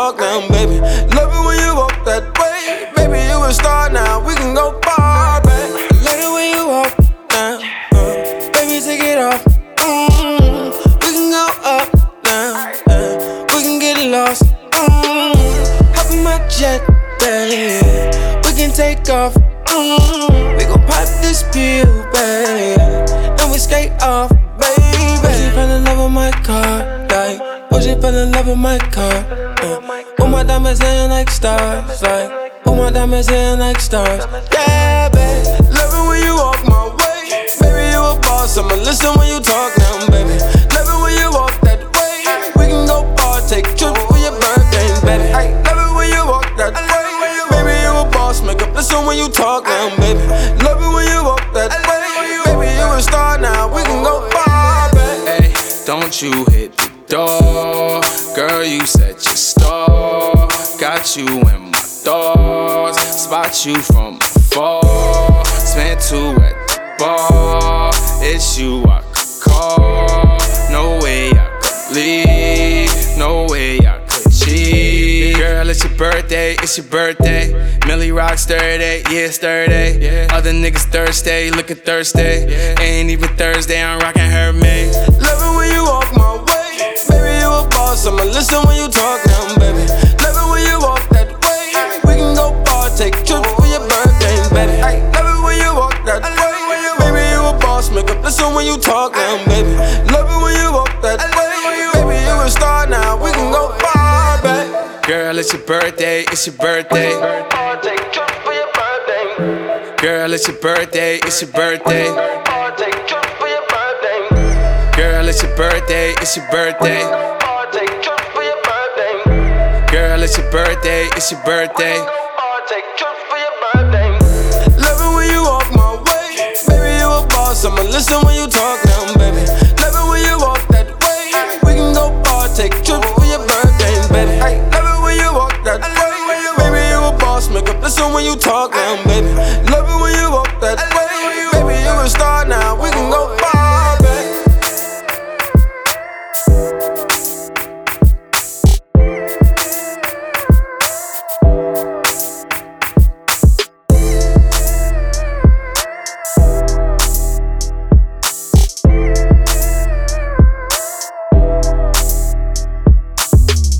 talk now, baby. Love it when you walk that way. Baby, you a star now, we can go far, baby. Love it when you walk now, baby, take it off. We can go up now, we can get lost. Hop in my jet, baby, we can take off. We gon' pop this pill, baby, and we skate off, baby. Oh, she fell in love with my car, like, oh, she fell in love with my car. Oh, my diamonds hanging like stars, like, oh, my diamonds hanging like stars. Yeah, babe, love it when you walk my way. Baby, you a boss, I'ma listen when you talk now, baby. Love it when you walk that way. We can go far, take trips for your birthday, baby. Ay, love it when you walk that way. Baby, you a boss, make up listen when you talk now, baby. Love it when you walk that way. Baby, you a star now, we can go far, baby. Hey, don't you hit the door, girl, you set your store. Got you in my thoughts, spot you from afar. Spent two at the bar, it's you I could call. No way I could leave, no way I could cheat. Girl, it's your birthday, it's your birthday. Millie rocks 30, yeah, it's 30. Other niggas thirsty, looking thirsty. Ain't even Thursday, I'm rocking her mate. Love it when you walk my way. Baby, you a boss, I'ma listen when you talk now, baby. Love it when you walk that way. We can go far, take trips for your birthday, baby. Ay, love it when you walk that way. Baby, you a boss, make up listen when you talk now, baby. Love it when you walk that way. Baby, you a star now, we can go far, baby. Girl, it's your birthday, it's your birthday. Take trips for your birthday. Girl, it's your birthday, it's your birthday. Take trips for your birthday. Girl, it's your birthday, it's your birthday. Take trips for your birthday. Girl, it's your birthday, it's your birthday. Take trips for your birthday. Love it when you walk my way. Baby, you a boss, I'ma listen when you talk now, baby. Love it when you walk that way. We can go far, take trips for your birthday, baby. Ay, love it when you walk that way. Baby, you a boss, make up listen when you talk now, baby.